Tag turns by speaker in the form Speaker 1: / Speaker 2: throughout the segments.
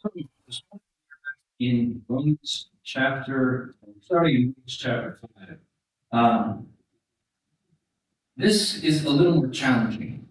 Speaker 1: In Romans chapter, starting in Romans chapter 5. Um, this is a little more challenging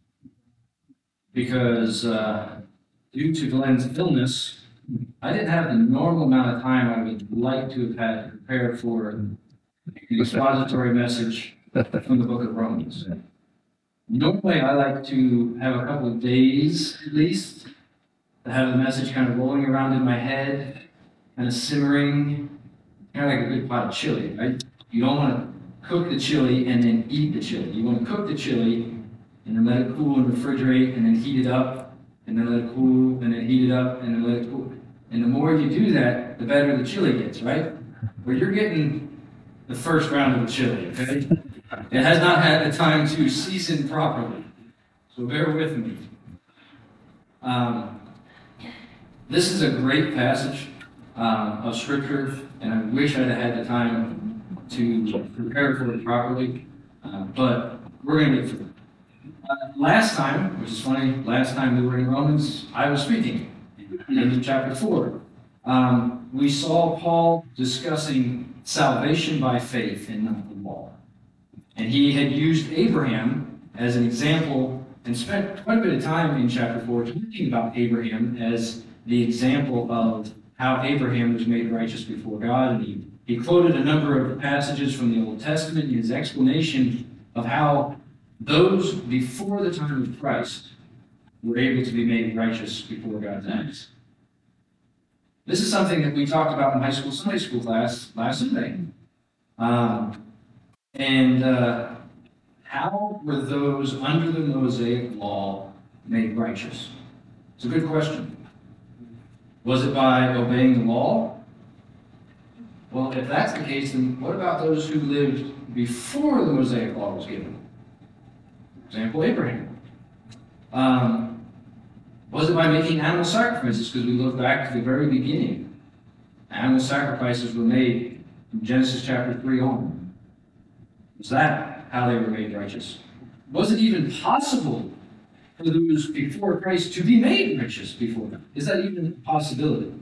Speaker 1: because due to Glenn's illness, I didn't have the normal amount of time I would like to have had to prepare for an expository message from the book of Romans. Normally, I like to have a couple of days at least to have the message kind of rolling around in my head, kind of simmering, kind of like a good pot of chili, right? You don't want to cook the chili and then eat the chili. You want to cook the chili and then let it cool and refrigerate and then heat it up and then let it cool and then heat it up and then let it cool. And the more you do that, the better the chili gets, right? Well, you're getting the first round of the chili, okay? It has not had the time to season properly. So bear with me. This is a great passage of Scripture, and I wish I'd had the time to prepare for it properly, but we're going to get through it. Last time, which is funny, last time we were in Romans, I was speaking in chapter 4. We saw Paul discussing salvation by faith and not the law. And he had used Abraham as an example and spent quite a bit of time in chapter 4 talking about Abraham as the example of how Abraham was made righteous before God. And he quoted a number of passages from the Old Testament in his explanation of how those before the time of Christ were able to be made righteous before God's eyes. This is something that we talked about in high school Sunday school class last Sunday. How were those under the Mosaic law made righteous? It's a good question. Was it by obeying the law? Well, if that's the case, then what about those who lived before the Mosaic law was given? For example, Abraham. Was it by making animal sacrifices? Because we look back to the very beginning. Animal sacrifices were made from Genesis chapter 3 on. Was that how they were made righteous? Was it even possible for those before Christ to be made righteous before God? Is that even a possibility?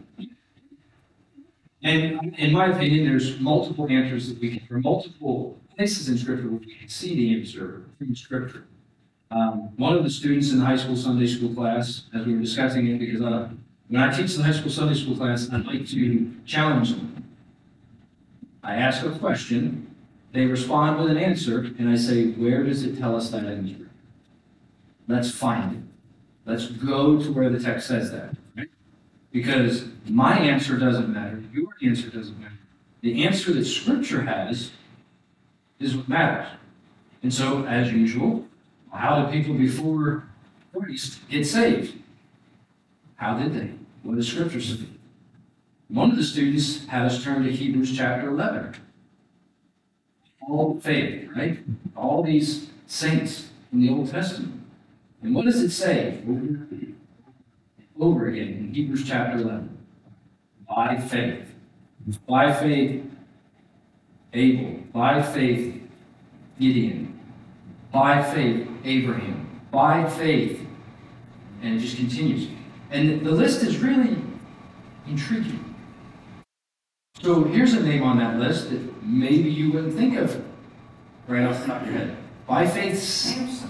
Speaker 1: And in my opinion, there's multiple answers that we can, or multiple places in Scripture where we can see the answer from Scripture. One of the students in the high school Sunday school class, as we were discussing it, because when I teach the high school Sunday school class, I like to challenge them. I ask a question, they respond with an answer, and I say, where does it tell us that in Scripture? Let's find it. Let's go to where the text says that. Right? Because my answer doesn't matter. Your answer doesn't matter. The answer that Scripture has is what matters. And so, as usual, how did people before Christ get saved? How did they? What does Scripture say? One of the students had us turn to Hebrews chapter 11. All faith, right? All these saints in the Old Testament. And what does it say over again in Hebrews chapter 11? By faith. By faith, Abel. By faith, Gideon. By faith, Abraham. By faith. And it just continues. And the list is really intriguing. So here's a name on that list that maybe you wouldn't think of right off the top of your head. By faith, Samson.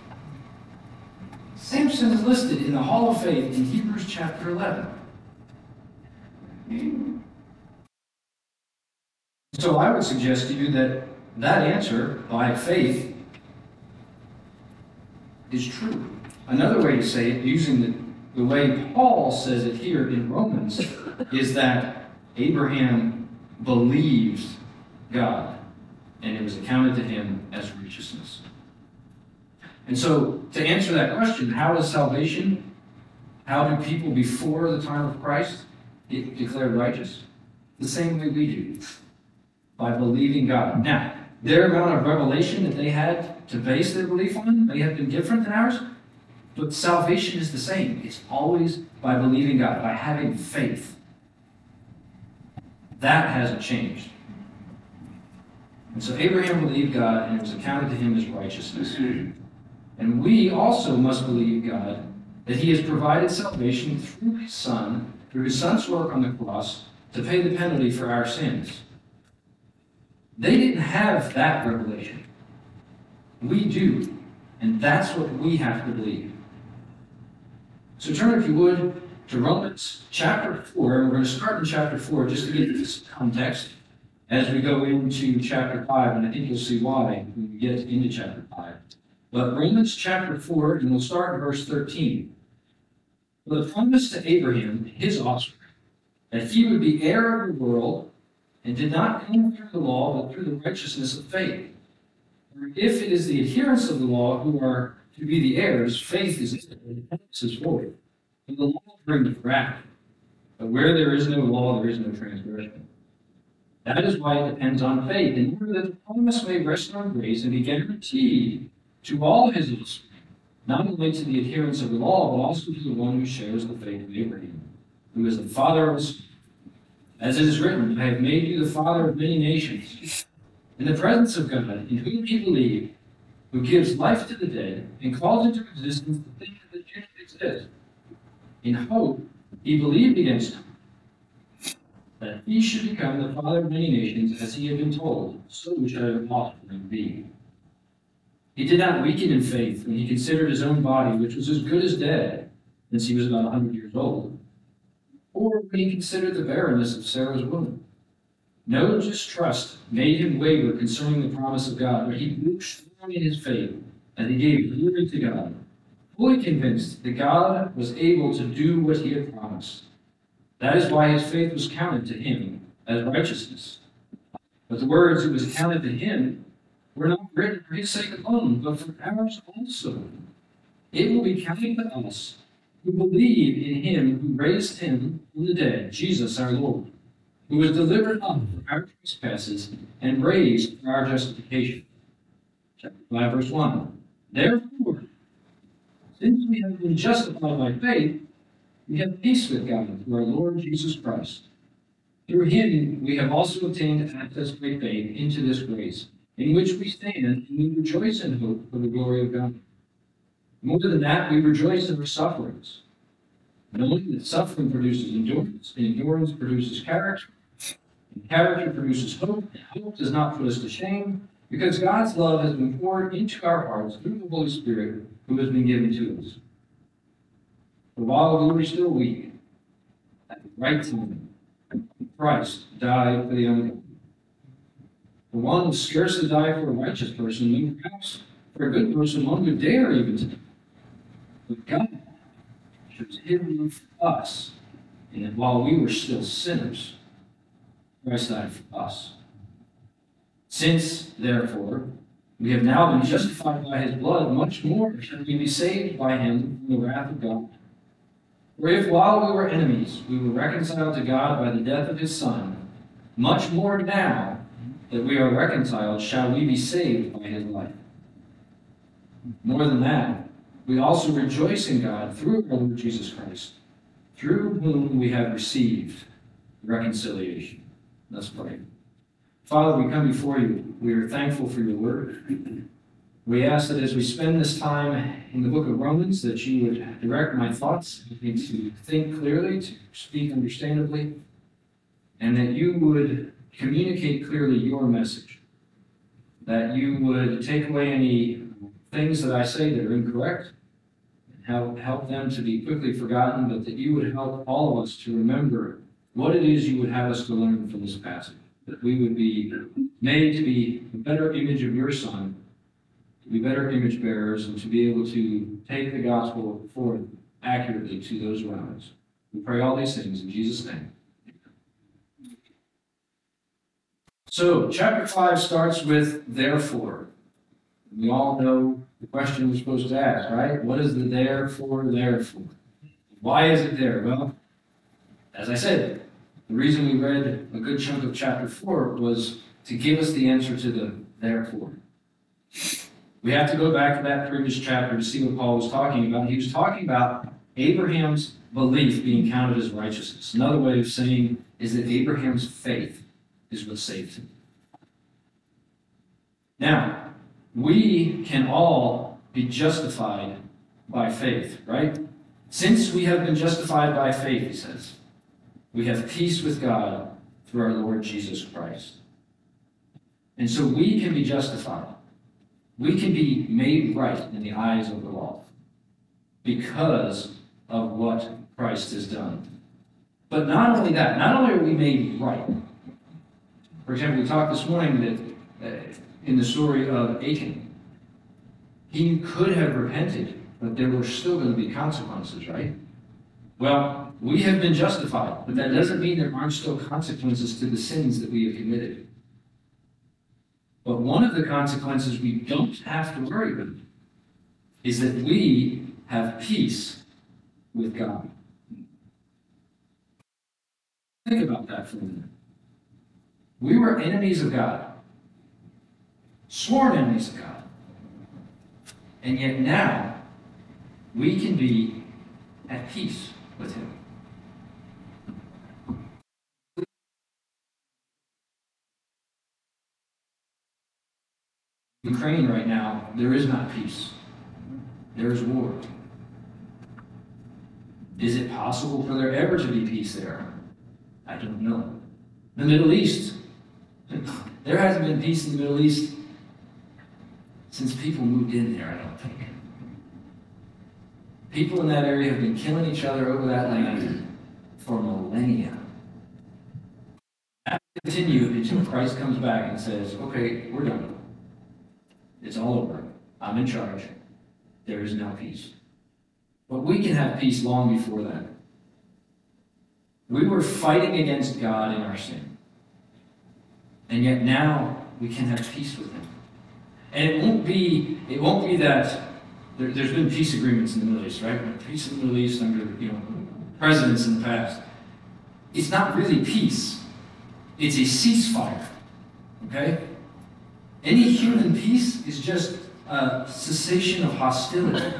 Speaker 1: Samson is listed in the Hall of Faith in Hebrews chapter 11. So I would suggest to you that that answer, by faith, is true. Another way to say it, using the way Paul says it here in Romans, is that Abraham believed God, and it was accounted to him as righteousness. And so, to answer that question, how is salvation, how do people before the time of Christ get declared righteous? The same way we do, by believing God. Now, their amount of revelation that they had to base their belief on may have been different than ours, but salvation is the same. It's always by believing God, by having faith. That hasn't changed. And so Abraham believed God, and it was accounted to him as righteousness. And we also must believe God that he has provided salvation through his son's work on the cross to pay the penalty for our sins. They didn't have that revelation. We do, and that's what we have to believe. So turn, if you would, to Romans chapter 4, and we're going to start in chapter 4 just to get this context as we go into chapter 5, and I think you'll see why when we get into chapter 5. But Romans chapter 4, and we'll start in verse 13. For the promise to Abraham, his offspring, that he would be heir of the world, and did not come through the law, but through the righteousness of faith. For if it is the adherents of the law who are to be the heirs, faith is void. For the law brings wrath. But where there is no law, there is no transgression. That is why it depends on faith, in order that the promise may rest on grace and be guaranteed to all his offspring, not only to the adherents of the law, but also to the one who shares the faith of Abraham, who is the father of us. As it is written, I have made you the father of many nations, in the presence of God, in whom he believed, who gives life to the dead, and calls into existence the things that do not exist. In hope, he believed against him, that he should become the father of many nations, as he had been told, so shall your offspring be. He did not weaken in faith when he considered his own body, which was as good as dead, since he was about 100 years old, or when he considered the barrenness of Sarah's womb. No distrust made him waver concerning the promise of God, but he grew strong in his faith, and he gave glory to God, fully convinced that God was able to do what he had promised. That is why his faith was counted to him as righteousness. But the words "it was counted to him" were not written for his sake alone, but for ours also. It will be counted to us who believe in him who raised him from the dead, Jesus our Lord, who was delivered up for our trespasses and raised for our justification. Chapter 5, verse 1. Therefore, since we have been justified by faith, we have peace with God through our Lord Jesus Christ. Through him we have also obtained access by faith into this grace, in which we stand, and we rejoice in hope for the glory of God. More than that, we rejoice in our sufferings, knowing that suffering produces endurance, and endurance produces character, and character produces hope, and hope does not put us to shame, because God's love has been poured into our hearts through the Holy Spirit who has been given to us. For while we were still weak, at the right time, Christ died for the ungodly. For one would scarcely die for a righteous person, and perhaps for a good person one would dare even to die. But God shows his love for us, and that while we were still sinners, Christ died for us. Since, therefore, we have now been justified by his blood, much more shall we be saved by him from the wrath of God. For if while we were enemies, we were reconciled to God by the death of his Son, much more now that we are reconciled shall we be saved by his life. More than that, we also rejoice in God through our Lord Jesus Christ, through whom we have received reconciliation. Let's pray. Father, we come before you. We are thankful for your word. We ask that as we spend this time in the book of Romans, that you would direct my thoughts, help me to think clearly, to speak understandably, and that you would communicate clearly your message, that you would take away any things that I say that are incorrect, and help them to be quickly forgotten, but that you would help all of us to remember what it is you would have us to learn from this passage, that we would be made to be a better image of your Son, to be better image bearers, and to be able to take the gospel forth accurately to those around us. We pray all these things in Jesus' name. So, chapter 5 starts with therefore. We all know the question we're supposed to ask, right? What is the therefore there for? Why is it there? Well, as I said, the reason we read a good chunk of chapter 4 was to give us the answer to the therefore. We have to go back to that previous chapter to see what Paul was talking about. He was talking about Abraham's belief being counted as righteousness. Another way of saying is that Abraham's faith is what saved him. Now, we can all be justified by faith, right? Since we have been justified by faith, he says, we have peace with God through our Lord Jesus Christ. And so we can be justified. We can be made right in the eyes of the law because of what Christ has done. But not only that, not only are we made right. For example, we talked this morning that in the story of Achan, he could have repented, but there were still going to be consequences, right? Well, we have been justified, but that doesn't mean there aren't still consequences to the sins that we have committed. But one of the consequences we don't have to worry about is that we have peace with God. Think about that for a minute. We were enemies of God, sworn enemies of God. And yet now, we can be at peace with Him. Ukraine right now, there is not peace. There is war. Is it possible for there ever to be peace there? I don't know. The Middle East. There hasn't been peace in the Middle East since people moved in there, I don't think. People in that area have been killing each other over that land for millennia. That will continue until Christ comes back and says, okay, we're done. It's all over. I'm in charge. There is now peace. But we can have peace long before that. We were fighting against God in our sin. And yet now we can have peace with Him. And it won't be that there's been peace agreements in the Middle East, right? Peace in the Middle East under presidents in the past. It's not really peace. It's a ceasefire. Okay? Any human peace is just a cessation of hostility.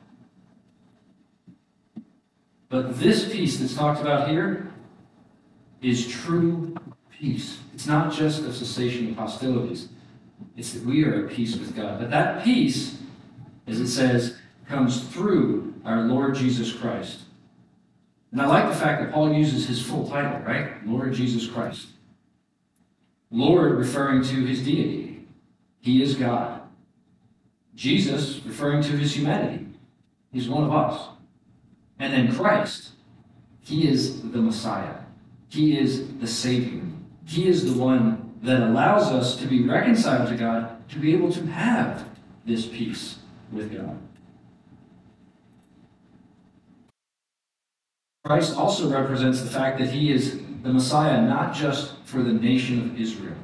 Speaker 1: But this peace that's talked about here is true peace. It's not just a cessation of hostilities. It's that we are at peace with God. But that peace, as it says, comes through our Lord Jesus Christ. And I like the fact that Paul uses his full title, right? Lord Jesus Christ. Lord referring to his deity. He is God. Jesus referring to his humanity. He's one of us. And then Christ, he is the Messiah. He is the Savior. He is the one that allows us to be reconciled to God, to be able to have this peace with God. Christ also represents the fact that he is the Messiah not just for the nation of Israel.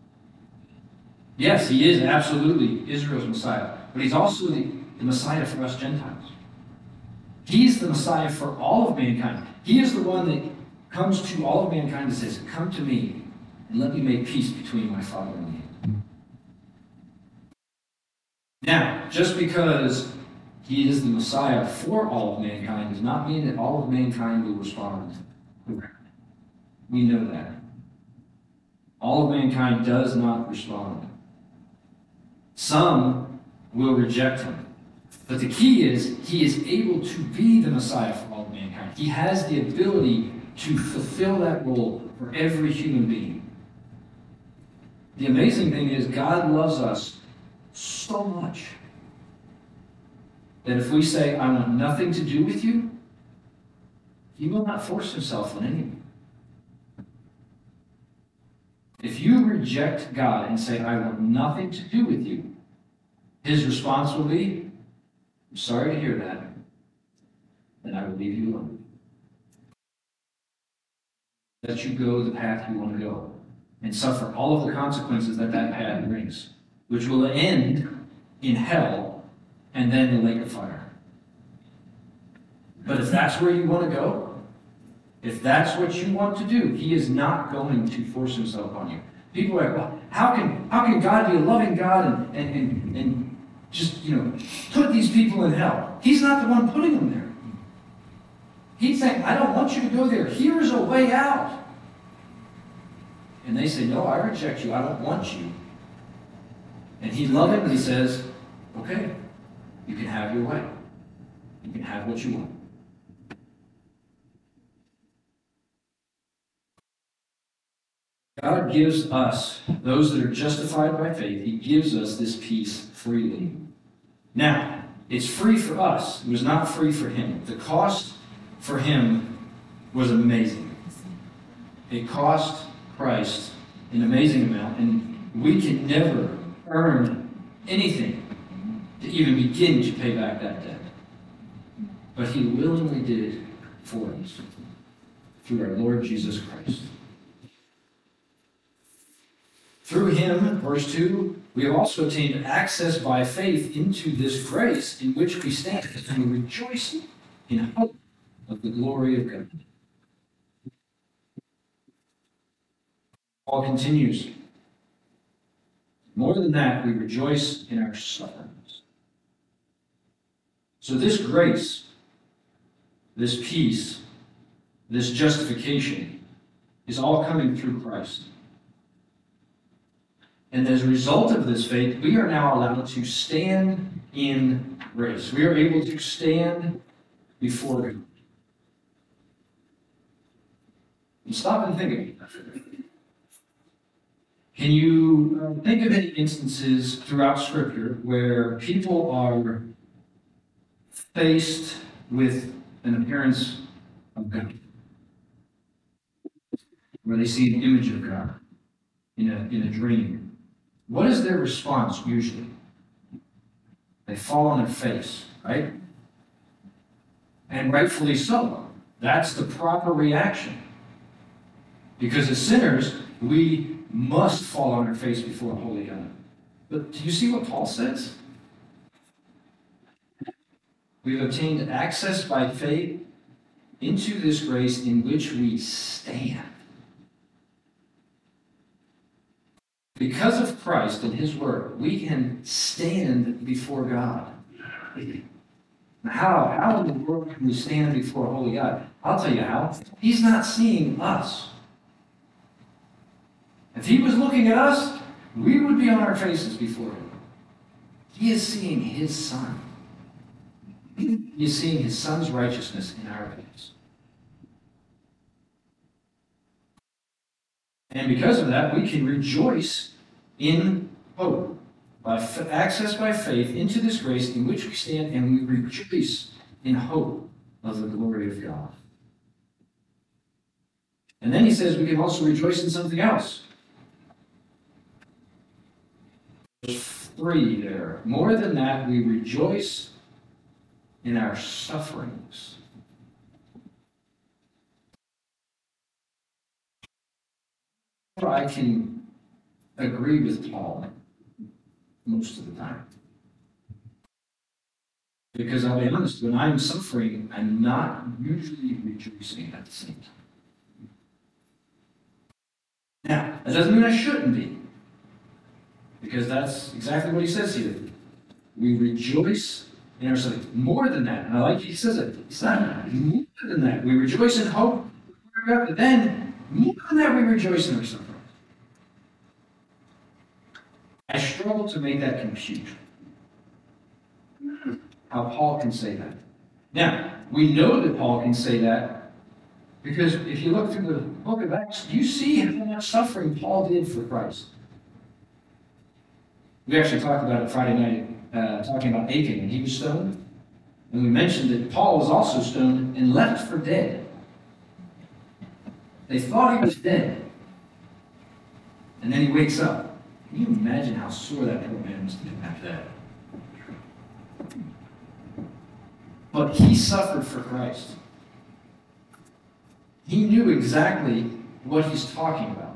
Speaker 1: Yes, he is absolutely Israel's Messiah, but he's also the Messiah for us Gentiles. He's the Messiah for all of mankind. He is the one that comes to all of mankind and says, come to me and let me make peace between my Father and you. Now, just because he is the Messiah for all of mankind does not mean that all of mankind will respond. We know that. All of mankind does not respond. Some will reject him. But the key is, he is able to be the Messiah for all of mankind. He has the ability to fulfill that role for every human being. The amazing thing is, God loves us so much that if we say, I want nothing to do with you, he will not force himself on anyone. If you reject God and say, I want nothing to do with you, his response will be, I'm sorry to hear that, then I will leave you alone. Let you go the path you want to go and suffer all of the consequences that path brings, which will end in hell and then the lake of fire. But if that's where you want to go, if that's what you want to do, he is not going to force himself on you. People are like, well, how can God be a loving God and just, put these people in hell? He's not the one putting them there. He's saying, I don't want you to go there. Here's a way out. And they say, no, I reject you. I don't want you. And he lovingly says, okay, you can have your way. You can have what you want. God gives us, those that are justified by faith, he gives us this peace freely. Now, it's free for us. It was not free for him. The cost for him was amazing. It cost Christ an amazing amount, and we can never earn anything to even begin to pay back that debt. But he willingly did it for us through our Lord Jesus Christ. Through him, verse 2, we have also obtained access by faith into this grace in which we stand, and we rejoice in hope of the glory of God. Paul continues, more than that, we rejoice in our sufferings. So this grace, this peace, this justification is all coming through Christ. And as a result of this faith, we are now allowed to stand in grace. We are able to stand before God. And stop and think about that. Can you think of any instances throughout Scripture where people are faced with an appearance of God? Where they see an image of God in a dream. What is their response usually? They fall on their face, right? And rightfully so. That's the proper reaction. Because as sinners, we must fall on our face before a holy God. But do you see what Paul says? We've obtained access by faith into this grace in which we stand. Because of Christ and his work, we can stand before God. Now, how in the world can we stand before a holy God? I'll tell you how. He's not seeing us. If he was looking at us, we would be on our faces before him. He is seeing his Son. He is seeing his Son's righteousness in our face. And because of that, we can rejoice in hope. By access by faith into this grace in which we stand, and we rejoice in hope of the glory of God. And then he says we can also rejoice in something else. Verse 3 there. More than that, we rejoice in our sufferings. I can agree with Paul most of the time. Because I'll be honest, when I'm suffering, I'm not usually rejoicing at the same time. Now, that doesn't mean I shouldn't be. Because that's exactly what he says here. We rejoice in our suffering. More than that, and I like he says it. It's not more than that. We rejoice in hope, but then more than that, we rejoice in our suffering. I struggle to make that compute. How Paul can say that. Now, we know that Paul can say that because if you look through the book of Acts, you see how much suffering Paul did for Christ. We actually talked about it Friday night, talking about Achan, and he was stoned. And we mentioned that Paul was also stoned and left for dead. They thought he was dead. And then he wakes up. Can you imagine how sore that poor man must have been after that? But he suffered for Christ. He knew exactly what he's talking about.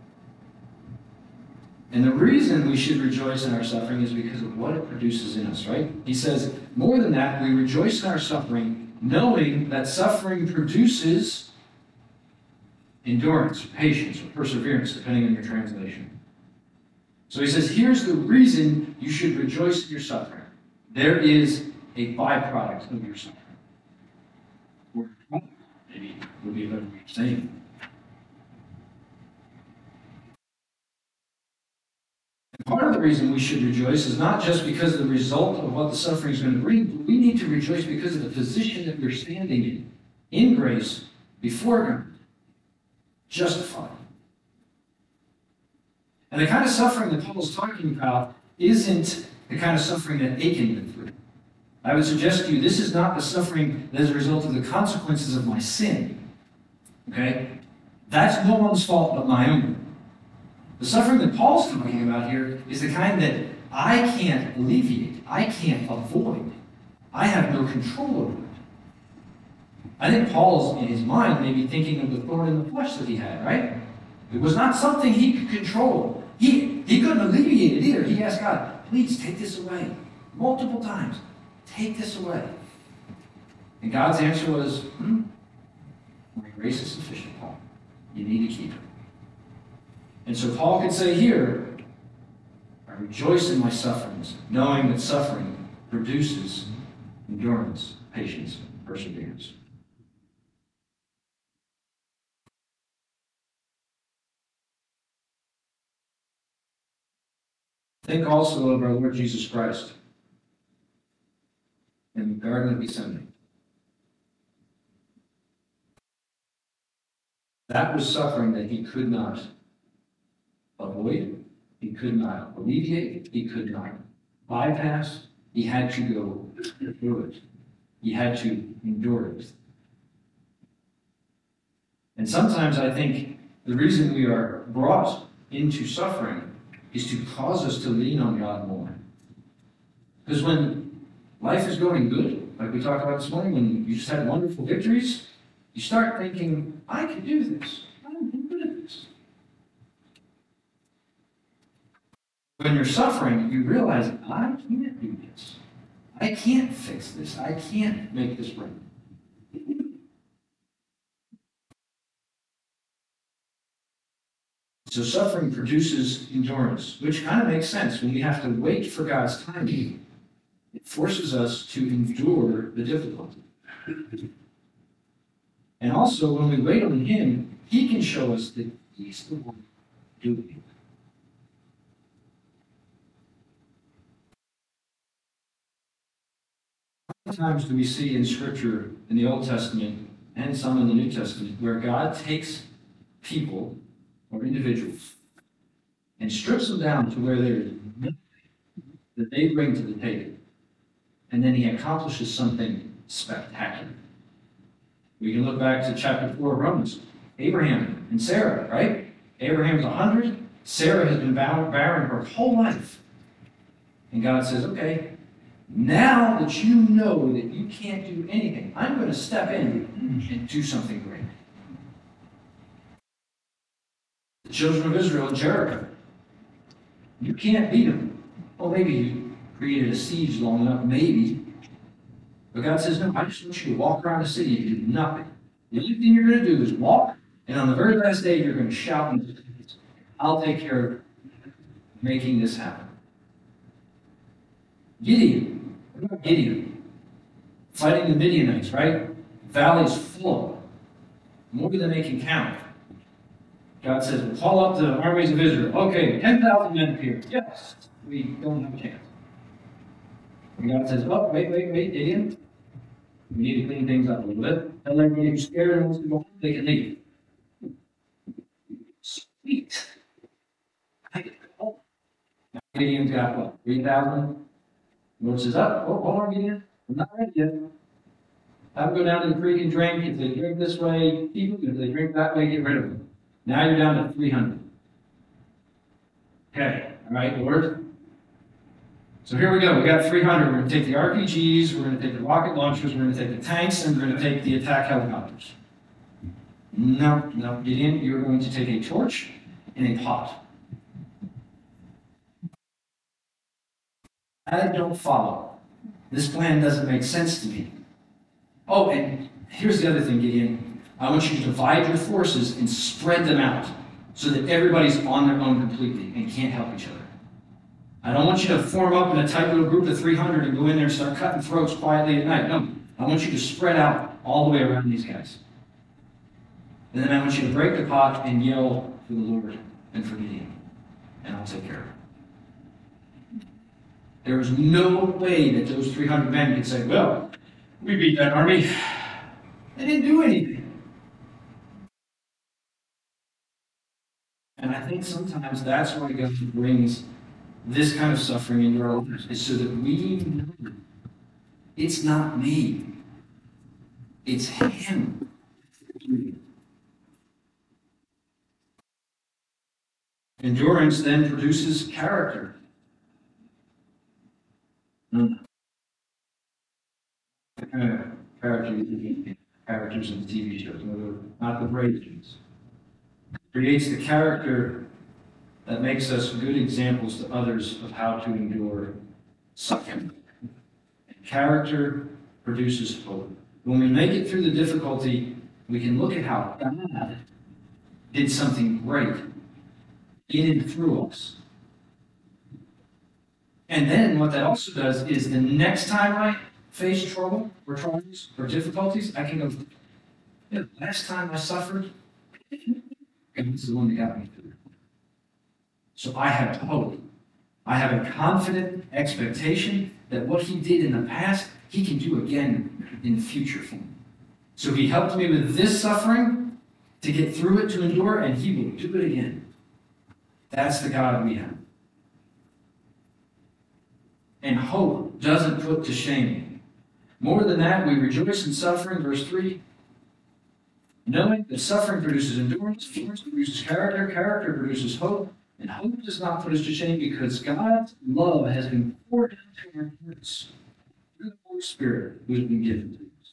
Speaker 1: And the reason we should rejoice in our suffering is because of what it produces in us, right? He says, more than that, we rejoice in our suffering, knowing that suffering produces endurance, patience, or perseverance, depending on your translation. So he says, here's the reason you should rejoice in your suffering. There is a byproduct of your suffering. Or maybe would be a better way of saying it. Part of the reason we should rejoice is not just because of the result of what the suffering is going to bring, but we need to rejoice because of the position that we're standing in grace, before God, justified. And the kind of suffering that Paul's talking about isn't the kind of suffering that Achan went through. I would suggest to you, this is not the suffering that is a result of the consequences of my sin. Okay? That's no one's fault but my own. The suffering that Paul's talking about here is the kind that I can't alleviate, I can't avoid. I have no control over it. I think Paul's, in his mind, may be thinking of the thorn in the flesh that he had, right? It was not something he could control. He couldn't alleviate it either. He asked God, please take this away. Multiple times. Take this away. And God's answer was, my grace is sufficient, Paul. You need to keep it. And so Paul could say here, I rejoice in my sufferings, knowing that suffering produces endurance, patience, perseverance. Think also of our Lord Jesus Christ in the Garden of Gethsemane. That was suffering that he could not avoid, he could not alleviate, he could not bypass. He had to go through it. He had to endure it. And sometimes I think the reason we are brought into suffering is to cause us to lean on God more. Because when life is going good, like we talked about this morning, when you just had wonderful victories, you start thinking, I can do this. I'm good at this. When you're suffering, you realize, I can't do this. I can't fix this. I can't make this right. So suffering produces endurance, which kind of makes sense. When we have to wait for God's timing, it forces us to endure the difficulty. And also, when we wait on Him, He can show us that He's the one doing it. How many times do we see in Scripture, in the Old Testament, and some in the New Testament, where God takes people or individuals and strips them down to where there is nothing that they bring to the table, and then He accomplishes something spectacular? We can look back to chapter 4 of Romans. Abraham and Sarah, right? Abraham's 100. Sarah has been barren her whole life. And God says, okay, now that you know that you can't do anything, I'm going to step in and do something great. The children of Israel in Jericho. You can't beat them. Well, maybe you created a siege long enough, maybe. But God says, no, I just want you to walk around the city and do nothing. The only thing you're going to do is walk, and on the very last day, you're going to shout, and I'll take care of making this happen. Gideon. What about Gideon? Fighting the Midianites, right? Valleys full. More than they can count. God says, well, call up the armies of Israel. Okay, 10,000 men appear. Yes, we don't have a chance. And God says, oh, wait, Gideon. We need to clean things up a little bit. Tell everybody who's scared and wants to go home, they can leave. Sweet. I get to go home. Now, Gideon's got what, 3,000? The Lord says, oh, hold on, Gideon. I'm not ready yet. Have them go down to the creek and drink. If they drink this way, keep them. If they drink that way, get rid of them. Now you're down to 300. Okay, all right, Lord. So here we go. We got 300. We're going to take the RPGs, we're going to take the rocket launchers, we're going to take the tanks, and we're going to take the attack helicopters. No, Gideon, you're going to take a torch and a pot. I don't follow. This plan doesn't make sense to me. Oh, and here's the other thing, Gideon. I want you to divide your forces and spread them out so that everybody's on their own completely and can't help each other. I don't want you to form up in a tight little group of 300 and go in there and start cutting throats quietly at night. No, I want you to spread out all the way around these guys. And then I want you to break the pot and yell for the Lord and for Gideon. And I'll take care of it. There was no way that those 300 men could say, well, we beat that army. They didn't do anything. And I think sometimes that's why God brings this kind of suffering into our lives, is so that we know it's not me, it's Him. Endurance then produces character. The kind of characters in TV shows, not the brave ones. Creates the character that makes us good examples to others of how to endure suffering. And character produces hope. When we make it through the difficulty, we can look at how God did something great in and through us. And then what that also does is the next time I face trouble or trials or difficulties, I can go, yeah, last time I suffered, God is the one that got me through. So I have hope. I have a confident expectation that what He did in the past, He can do again in the future for me. So He helped me with this suffering to get through it, to endure, and He will do it again. That's the God we have. And hope doesn't put to shame. More than that, we rejoice in suffering, verse 3, knowing that suffering produces endurance, endurance produces character, character produces hope, and hope does not put us to shame because God's love has been poured into our hearts through the Holy Spirit who has been given to us.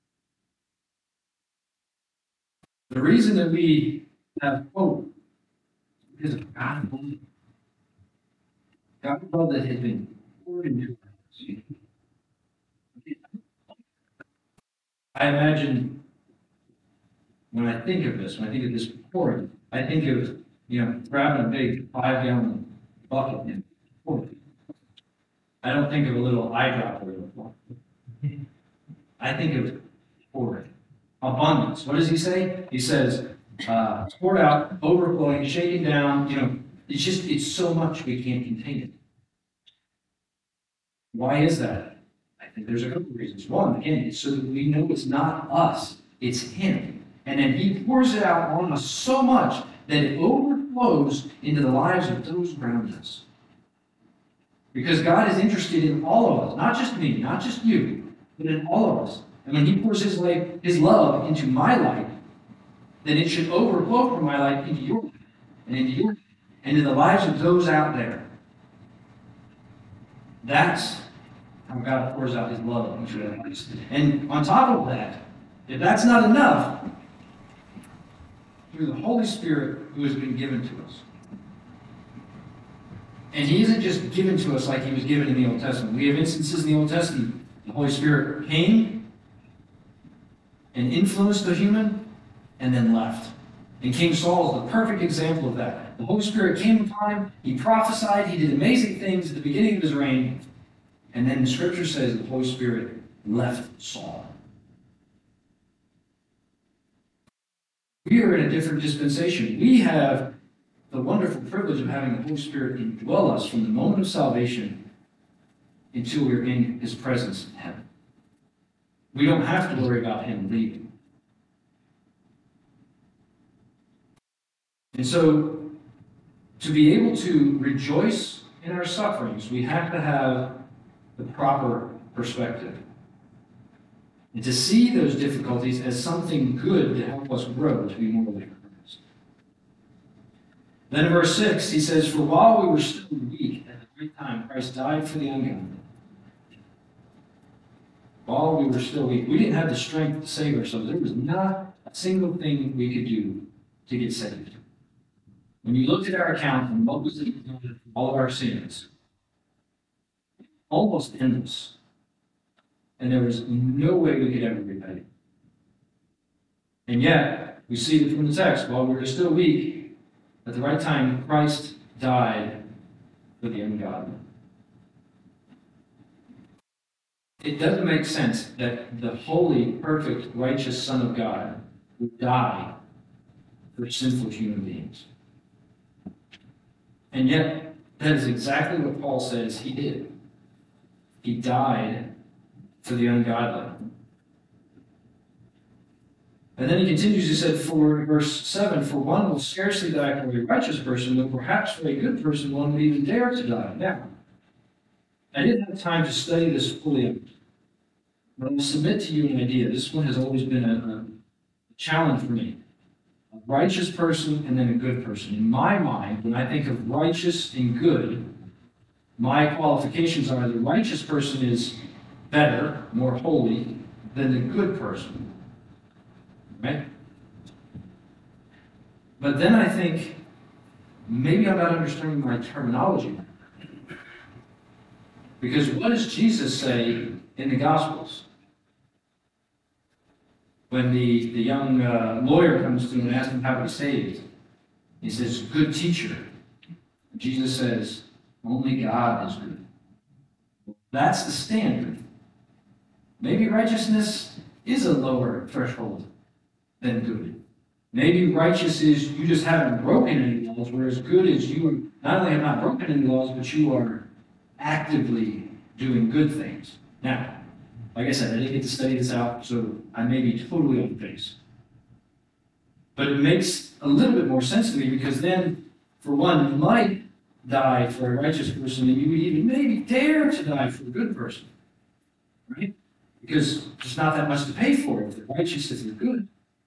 Speaker 1: The reason that we have hope is because of God's love. God's love that has been poured into our hearts. I imagine when I think of this pouring, I think of, grabbing a big 5-gallon bucket and pouring. I don't think of a little eyedropper. I think of pouring. Abundance. What does he say? He says, poured out, overflowing, shaken down. It's so much we can't contain it. Why is that? I think there's a couple of reasons. One, again, it's so that we know it's not us, it's Him. And then He pours it out on us so much that it overflows into the lives of those around us. Because God is interested in all of us, not just me, not just you, but in all of us. And when He pours His love into my life, then it should overflow from my life into your life, and into your life, and into the lives of those out there. That's how God pours out His love into our lives. And on top of that, if that's not enough, through the Holy Spirit who has been given to us. And He isn't just given to us like He was given in the Old Testament. We have instances in the Old Testament. The Holy Spirit came and influenced the human and then left. And King Saul is the perfect example of that. The Holy Spirit came upon him, he prophesied, he did amazing things at the beginning of his reign, and then the Scripture says the Holy Spirit left Saul. We are in a different dispensation. We have the wonderful privilege of having the Holy Spirit indwell us from the moment of salvation until we're in His presence in heaven. We don't have to worry about Him leaving. And so, to be able to rejoice in our sufferings, we have to have the proper perspective. And to see those difficulties as something good to help us grow to be more like Christ. Then in verse 6, he says, "For while we were still weak, at the right time, Christ died for the ungodly." While we were still weak, we didn't have the strength to save ourselves. There was not a single thing we could do to get saved. When you looked at our account and what was it for all of our sins, almost endless. And there was no way we could ever repay. And yet, we see it from the text, while we were still weak, at the right time, Christ died for the ungodly. It doesn't make sense that the holy, perfect, righteous Son of God would die for sinful human beings. And yet, that is exactly what Paul says He did. He died for the ungodly. And then he continues, he said, for verse 7, for one will scarcely die for a righteous person, though perhaps for a good person one would even dare to die. Now, I didn't have time to study this fully, but I'll submit to you an idea. This one has always been a challenge for me. A righteous person and then a good person. In my mind, when I think of righteous and good, my qualifications are the righteous person is better, more holy than the good person. Right? But then I think, maybe I'm not understanding my terminology. Because what does Jesus say in the Gospels? When the young lawyer comes to him and asks him how to be saved, he says, good teacher. Jesus says, only God is good. That's the standard. Maybe righteousness is a lower threshold than good. Maybe righteous is you just haven't broken any laws, whereas good is you not only have not broken any laws, but you are actively doing good things. Now, like I said, I didn't get to study this out, so I may be totally on base. But it makes a little bit more sense to me because then, for one, you might die for a righteous person, and you would even maybe dare to die for a good person. Right? Because there's not that much to pay for if they're righteous, if they're good.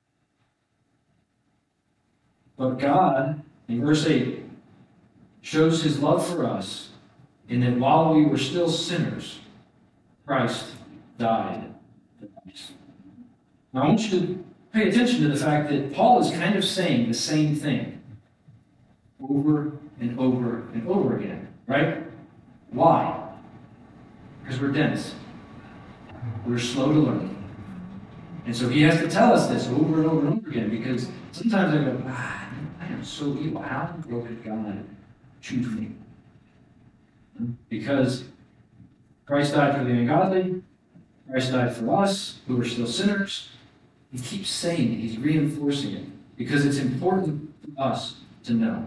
Speaker 1: But God, in verse 8, shows his love for us in that while we were still sinners, Christ died for us. Now I want you to pay attention to the fact that Paul is kind of saying the same thing over and over and over again, right? Why? Because we're dense. We're slow to learn. And so he has to tell us this over and over and over again because sometimes I go, I am so evil. How could God choose me? Because Christ died for the ungodly. Christ died for us, who are still sinners. He keeps saying it. He's reinforcing it because it's important for us to know.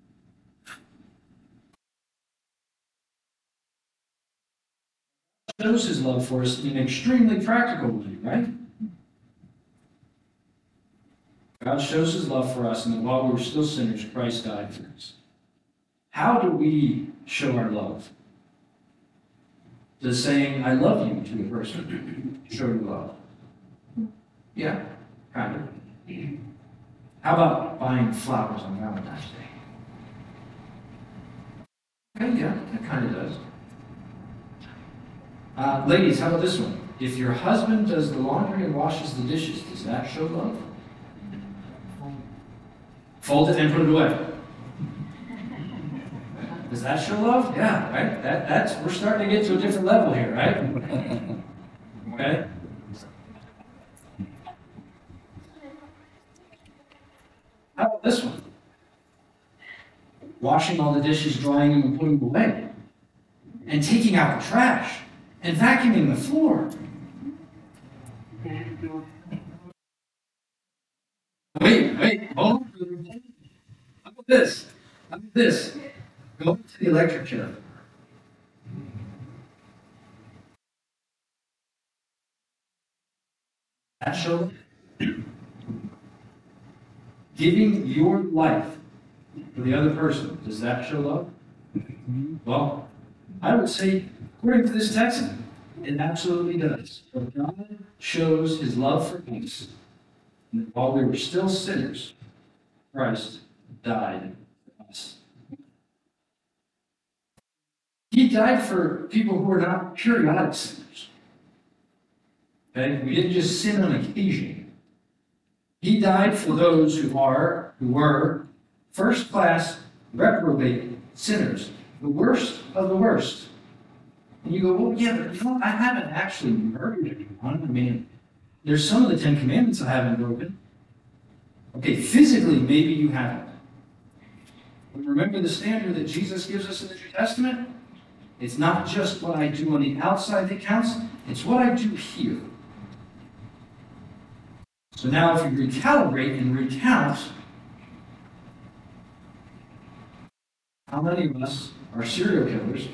Speaker 1: He shows his love for us in an extremely practical way, right? God shows his love for us, and that while we were still sinners, Christ died for us. How do we show our love? Does saying, I love you to a person show you love? Yeah, kind of. How about buying flowers on Valentine's Day? Okay, yeah, that kind of does. Ladies, how about this one? If your husband does the laundry and washes the dishes, does that show love? Fold it and put it away. Does that show love? Yeah, right? That's we're starting to get to a different level here, right? Okay? How about this one? Washing all the dishes, drying them, and putting them away. And taking out the trash. And vacuuming the floor. Wait, hold on. How about this? How about this? Go to the electric chair. That show giving your life for the other person, does that show love? Well, I would say, according to this text, it absolutely does. But God shows his love for us, and that while we were still sinners, Christ died for us. He died for people who are not periodic sinners. Okay? We didn't just sin on occasion. He died for those who were first-class reprobate sinners, the worst of the worst. And you go, well, yeah, but you know, I haven't actually murdered anyone. I mean, there's some of the Ten Commandments I haven't broken. Okay, physically, maybe you haven't. But remember the standard that Jesus gives us in the New Testament? It's not just what I do on the outside that counts, it's what I do here. So now if you recalibrate and recount, how many of us are serial killers,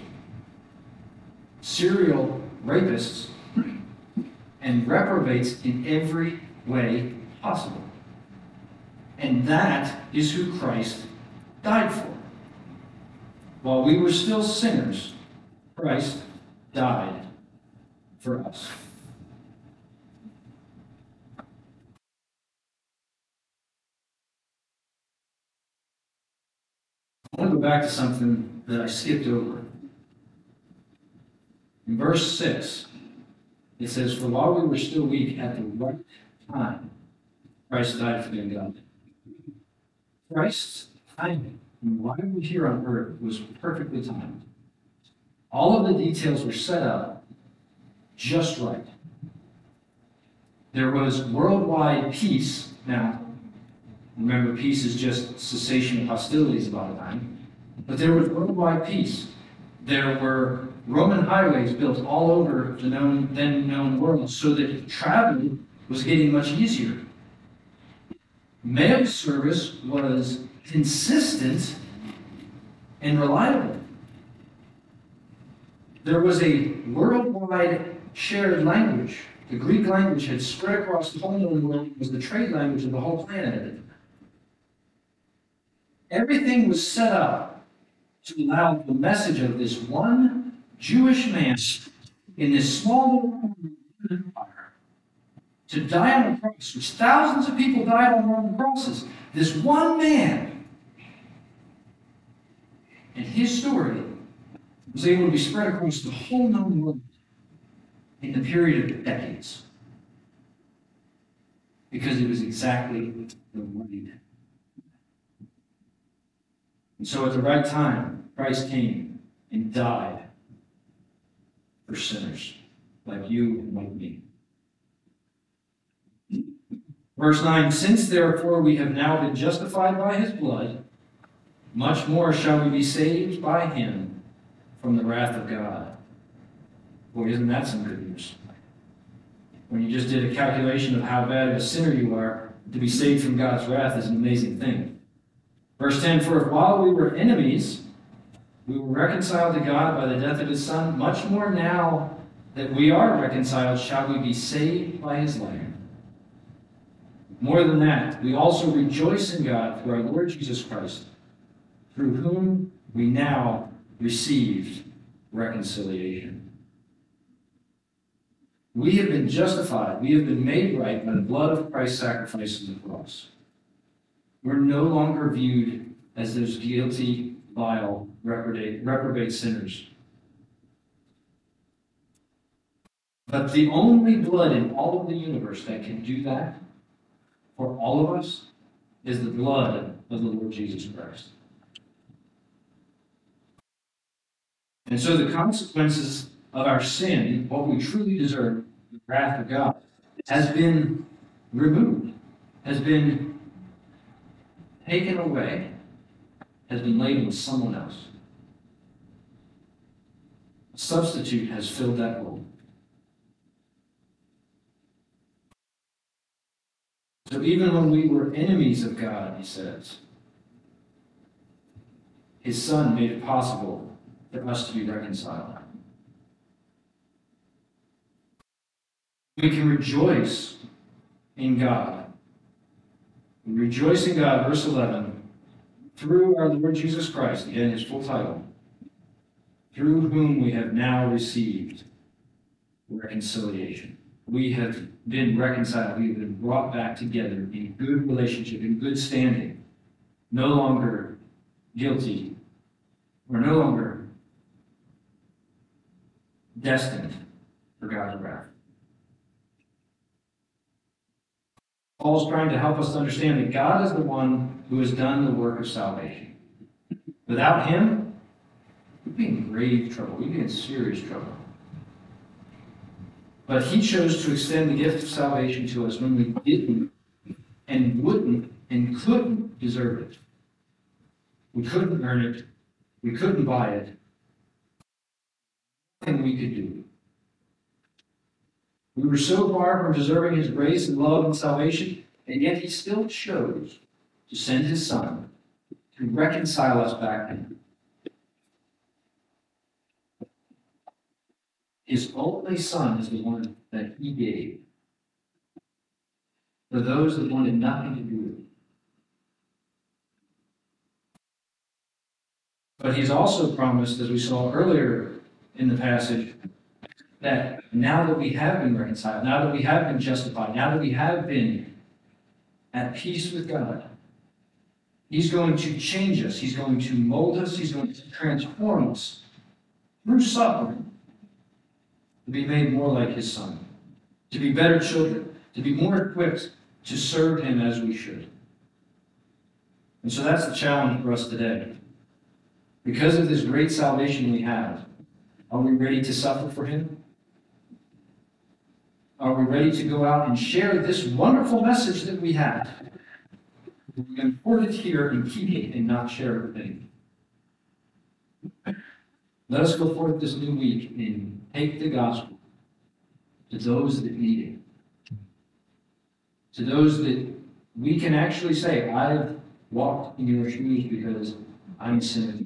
Speaker 1: serial rapists, and reprobates in every way possible. And that is who Christ died for. While we were still sinners, Christ died for us. I want to go back to something that I skipped over. In verse 6, it says, "For while we were still weak, at the right time, Christ died for the ungodly." Christ's timing, and why we're here on earth, was perfectly timed. All of the details were set up just right. There was worldwide peace. Now, remember, peace is just cessation of hostilities a lot of time. But there was worldwide peace. There were Roman highways built all over the then known world so that travel was getting much easier. Mail service was consistent and reliable. There was a worldwide shared language. The Greek language had spread across the whole known world. It was the trade language of the whole planet. Everything was set up to allow the message of this one Jewish man in this small little empire to die on a cross, which thousands of people died on Roman crosses. This one man and his story was able to be spread across the whole known world in the period of decades. Because it was exactly the right. And so at the right time, Christ came and died for sinners like you and like me. Verse 9, "Since therefore we have now been justified by his blood, much more shall we be saved by him from the wrath of God." Boy, isn't that some good news? When you just did a calculation of how bad of a sinner you are, to be saved from God's wrath is an amazing thing. Verse 10, "For if while we were enemies, we were reconciled to God by the death of his Son, much more now that we are reconciled shall we be saved by his life. More than that, we also rejoice in God through our Lord Jesus Christ, through whom we now received reconciliation." We have been justified. We have been made right by the blood of Christ's sacrifice on the cross. We're no longer viewed as those guilty, vile, reprobate sinners. But the only blood in all of the universe that can do that for all of us is the blood of the Lord Jesus Christ. And so the consequences of our sin, what we truly deserve, the wrath of God, has been removed, has been taken away, has been laid on someone else. A substitute has filled that role. So even when we were enemies of God, he says, his Son made it possible for us to be reconciled. We can rejoice in God. We rejoice in God, verse 11, through our Lord Jesus Christ, again his full title, through whom we have now received reconciliation. We have been reconciled. We have been brought back together in good relationship, in good standing. No longer guilty. We're no longer destined for God's wrath. Paul's trying to help us to understand that God is the one who has done the work of salvation. Without him, we'd be in grave trouble. We'd be in serious trouble. But he chose to extend the gift of salvation to us when we didn't and wouldn't and couldn't deserve it. We couldn't earn it. We couldn't buy it. Nothing we could do. We were so far from deserving his grace and love and salvation, and yet he still chose to send his Son to reconcile us back to him. His only Son is the one that he gave. for those that wanted nothing to do with it. But he's also promised, as we saw earlier in the passage, that now that we have been reconciled, now that we have been justified, now that we have been at peace with God, he's going to change us. He's going to mold us. He's going to transform us through suffering to be made more like his Son, to be better children, to be more equipped to serve him as we should. And so that's the challenge for us today. Because of this great salvation we have, are we ready to suffer for him? Are we ready to go out and share this wonderful message that we have? We can import it here and keep it and not share it with anyone. Let us go forth this new week and take the gospel to those that need it. To those that we can actually say, I've walked in your shoes because I'm a sinner.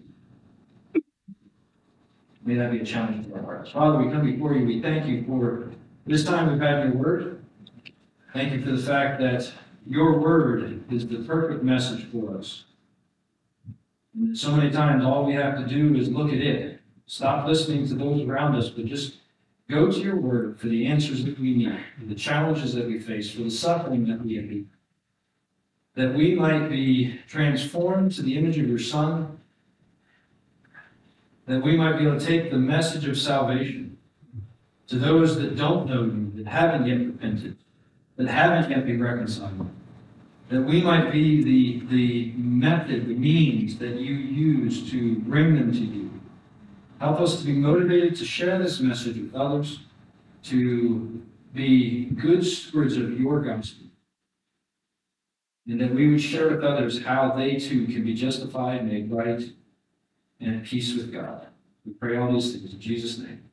Speaker 1: May that be a challenge to our hearts. Father, we come before you. We thank you for this time we've had your word. Thank you for the fact that your word is the perfect message for us. And so many times all we have to do is look at it. Stop listening to those around us, but just go to your word for the answers that we need, for the challenges that we face, for the suffering that we have, that we might be transformed to the image of your Son, that we might be able to take the message of salvation to those that don't know you, that haven't yet repented, that haven't yet been reconciled, that we might be the method, the means that you use to bring them to you. Help us to be motivated to share this message with others, to be good stewards of your gospel, and that we would share with others how they too can be justified, made right, and at peace with God. We pray all these things in Jesus' name.